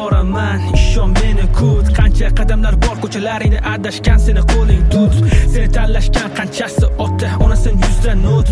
boraman, ishon meni kut. Qancha qadamlar bor ko'chalaringda adashgan seni qo'ling tut. Seni tanlashgan qanchasi ota, onasin 100 ta not.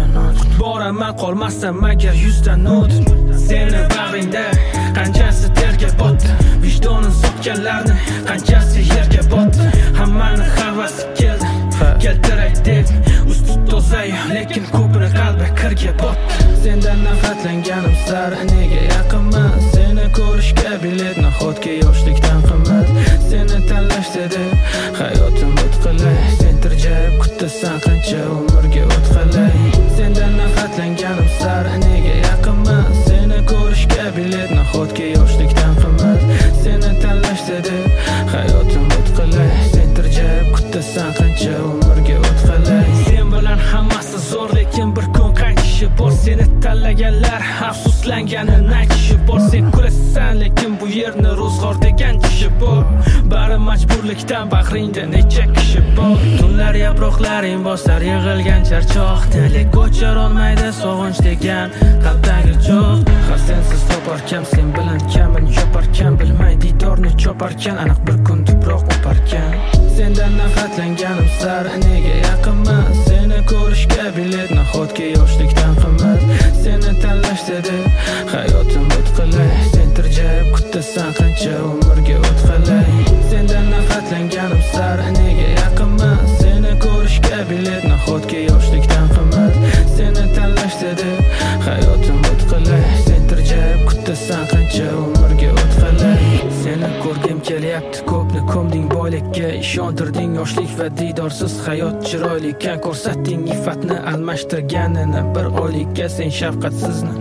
Boraman qolmasam magar 100 ta not. Seni bag'ringda qanchasi terga botdi, vijdonin sotganlarni qanchasi yerga botdi. Hammani havasi keldi, keltiray deb usti tozayu, lekin ko'pini qalbi kirga botdi. Sendan nafratlanganim sari nega yaqinman? Seni ko'rishga bilet nahotki yoshlikdan qimmat. Seni tanlash dedi hayotim o'tqilay. Sen tirjayib kutasan qancha umrga o'tqilay. Sendan nafratlanganim sari nega yaqinman? Seni ko'rishga bilet nahotki yoshlikdan qimmat. Seni tanlash dedi hayotim o'tqilay. Sen tirjayib kutasan qancha umrga o'tqilay. Sen bilan hammasi zo'r, lekin bir kun qaytishi bor. Seni tanlaganlar afsuslanganini aytishi bor. Sen kulasan, lekin bu yerni ro'zg'or degan kishi bor. Bari majburlikdan bag'ringda necha kishi bor. Tunlar yaproqlaring bosar yig'ilgan charchoq, dilga ko'char olmaydi sog'inch degan qalbdagi cho'q. Har sensiz toparkan, sen bilan kamin yoparkan, bilmay didorni choparkan, aniq bir kun tuproq o'parkan. Sendan nafratlanganim sari nega yaqinman? Seni ko'rishga bilet nahotki yoshlikdan qimmat. Seni tanlash dedi hayotim o'tqilay. Sen tirjayib kutasan qancha umrga o'tqilay. Sendan nafratlanganim sari nega yaqinman? Seni ko'rishga bilet nahotki yoshlikdan qimmat. Seni tanlash dedi hayotim o'tqilay. Sen tirjayib kutasan qancha umrga o'tqilay. Seni ko'rgim kelyapti, ko'pni ko'mding boylikka, ishontirding yoshlik va didorsiz hayot chiroylikka. Ko'rsatding iffatni almashtirganini bir oylikka, sen shafqatsizni.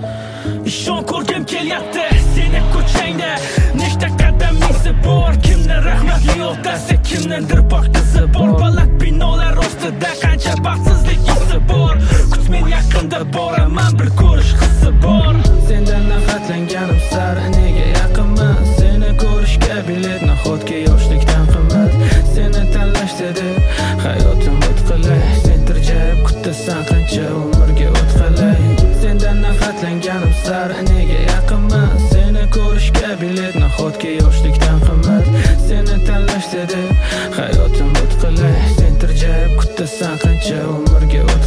Ishon ko'rgim kelyapti seni ko'changda, nechta qadam izi bor, kimni rahmatli yo'ldasi, kimnindir bor qizi bor. Baland binolar ostida qancha baxtsizlik izi bor. Kut men yaqinda boraman, bir ko'rish hissi bor. Sendan nafratlanganim sari nega yaqinman? Seni ko'rishga bilet nahotki yoshlikdan qimmat. Seni tanlash dedi hayotim o'tqilay. Sen tirjayib kutasan qancha umrga o'tqilay. Sendan nafratlanganim sari nega yaqinman? Seni ko'rishga bilet nahotki yoshlikdan qimmat. Seni tanlash dedi hayotim o'tqilay. Sen tirjayib kutasan qancha umrga o'tqilay.